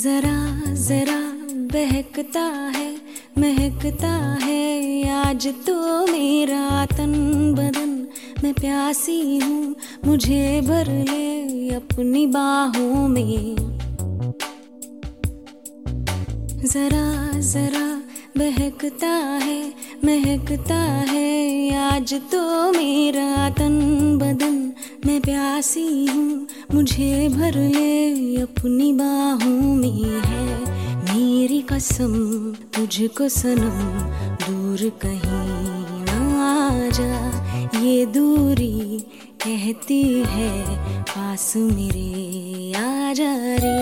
जरा जरा बहकता है, महकता है आज तो मेरा तन बदन। मैं प्यासी हूँ, मुझे भर ले अपनी बाहों में। जरा जरा बहकता है, महकता है आज तो मेरा तन बदन। मैं प्यासी हूँ, मुझे भर ले अपनी बाहों में। है मेरी कसम तुझको सनम, दूर कहीं ना जा। ये दूरी कहती है पास मेरे आ जा रे।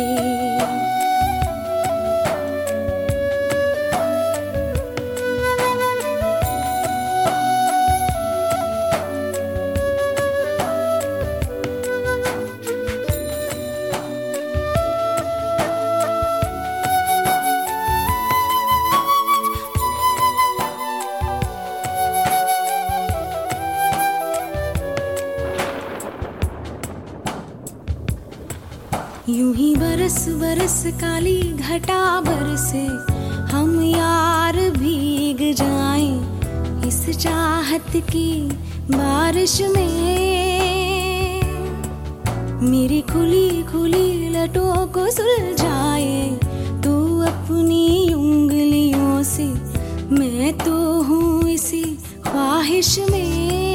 यूं ही बरस बरस काली घटा बरसे, हम यार भीग जाएं इस चाहत की बारिश में। मेरी खुली खुली लटों को सुलझाए तू अपनी उंगलियों से। मैं तो हूँ इसी ख्वाहिश में।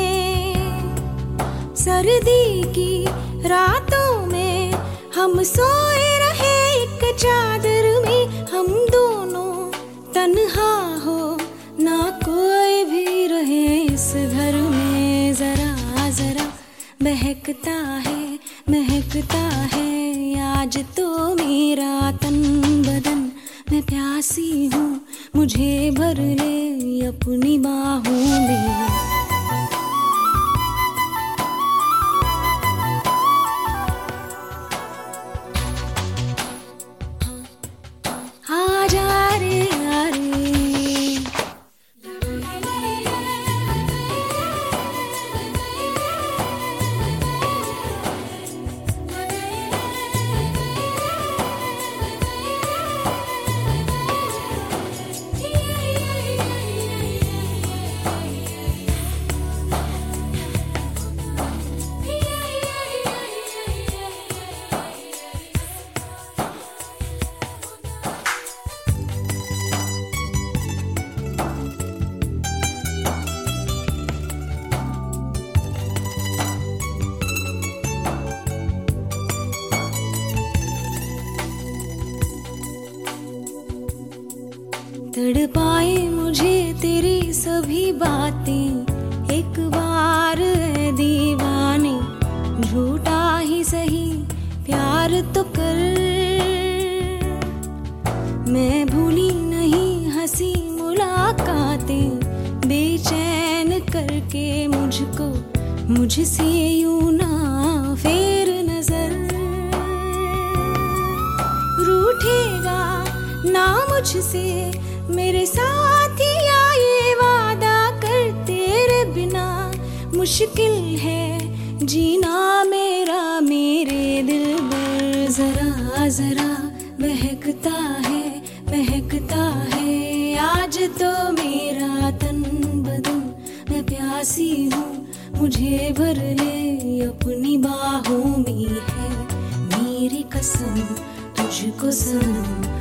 सर्दी की रातों में हम सोए रहे एक चादर में। हम दोनों तन्हा हो ना कोई भी रहे इस घर में। जरा जरा बहकता है, महकता है आज तो मेरा तन बदन। मैं प्यासी हूँ, मुझे भर ले अपनी बाहों में। तड़पाए मुझे तेरी सभी बातें एक बार है दीवाने। झूठा ही सही प्यार तो कर। मैं भूली नहीं हंसी मुलाकातें, बेचैन करके मुझको मुझसे यूं ना फेर नजर। रूठेगा ना मुझसे मेरे साथिया, ये वादा कर तेरे बिना मुश्किल है जीना मेरा मेरे दिल पर। जरा जरा बहकता है, महकता है आज तो मेरा तन बदन। मैं प्यासी हूँ, मुझे भर ले अपनी बाहों में। है मेरी कसम तुझको सनम,